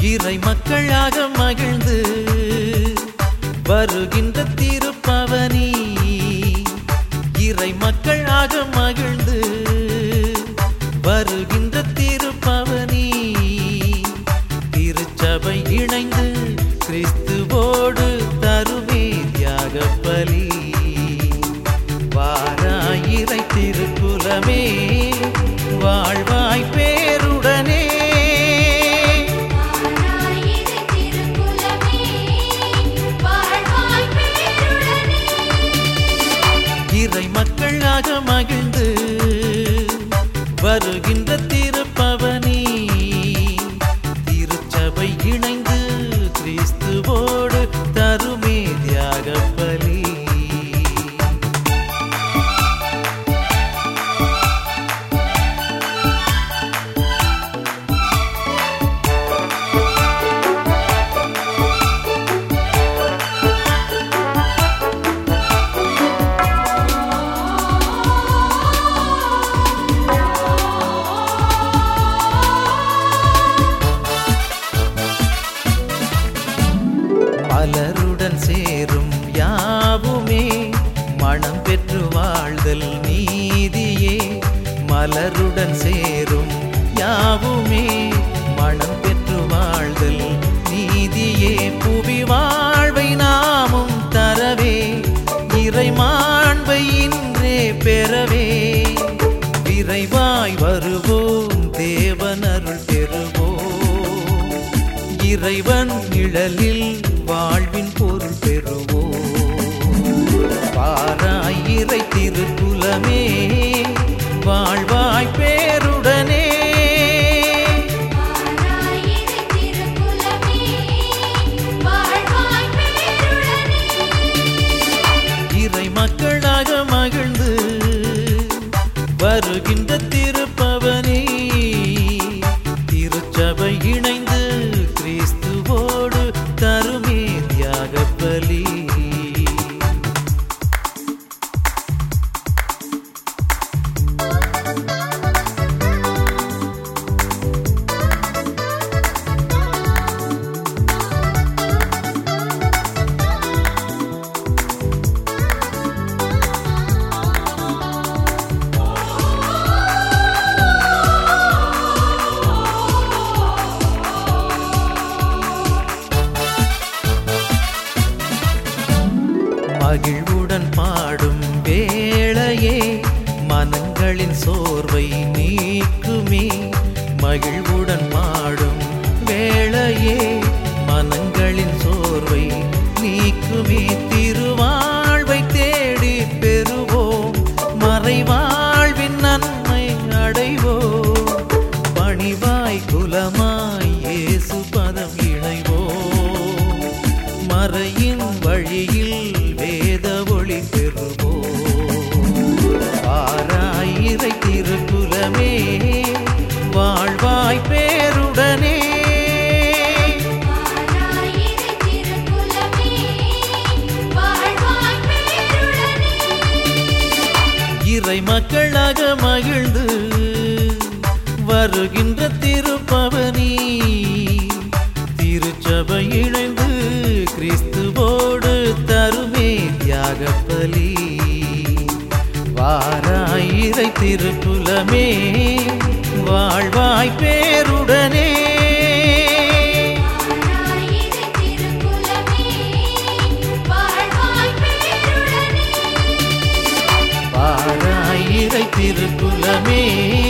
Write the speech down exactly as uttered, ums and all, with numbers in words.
இறை மக்களாக மகிழ்ந்து வருகின்ற திருப்பவனி, இறை மக்களாக மகிழ்ந்து வருகின்ற திருப்பவனி, திருச்சபை இணைந்து கிறிஸ்துவோடு தருமே தியாக பலி. வாராயிரை திருக்குலமே வாழ்வாய் பேருடனே, இறை மக்களாக மகிழ்ந்து வருகின்ற திருப்பவனி, திருச்சபை இணைந்து கிறிஸ்துவோடு தருமே தியாக பலி. மலருடன் சேரும் யாவுமே மனம் பெற்று வாழ்தல் நீதியே, மலருடன் சேரும் யாவுமே மனம் பெற்று வாழ்தல் நீதியே. புவி வாழ்வை நாமும் தரவே, இறை மாண்பை இன்றே பெறவே, விரைவாய் வருவோம் தேவனருள் பெறுவோம், இறைவன் நிழலில் வாழ்வின் பொருள் பெறுவோம். வாராயிரை திருக்குலமே வாழ்வாய் பேருடனே, இறை மக்களாக மகிழ்ந்து வருகின்ற திருப்பவனி, திருச்சபை இணைந்து கிறிஸ்துவோடு தருமே தியாக பலி. மகிழ்வுடன் பாடும் வேளையே மனங்களின் சோர்வை நீக்குமே, மகிழ்வுடன் பாடும் வேளையே மனங்களின் சோர்வை நீக்குமே. திருவாழ்வை தேடி பெறுவோம், மறைவாழ்வின் நன்மை அடைவோம், பணிவாய் குலமாய் இயேசு பதம் இணைவோம், மறையின் வழியில் வேத ஒளி பெறுவோம். வாராயிரை திருக்குலமே வாழ்வாய் பேருடனே, இறை மக்களாக மகிழ்ந்து வருகின்ற திருப்பவனி, திருச்சபை இணைந்து கிறிஸ்துவோடு தருமே தியாக பலி. வாராயிரை திருக்குலமே வாழ்வாய் பேருடனே, வாராயிரை திருக்குலமே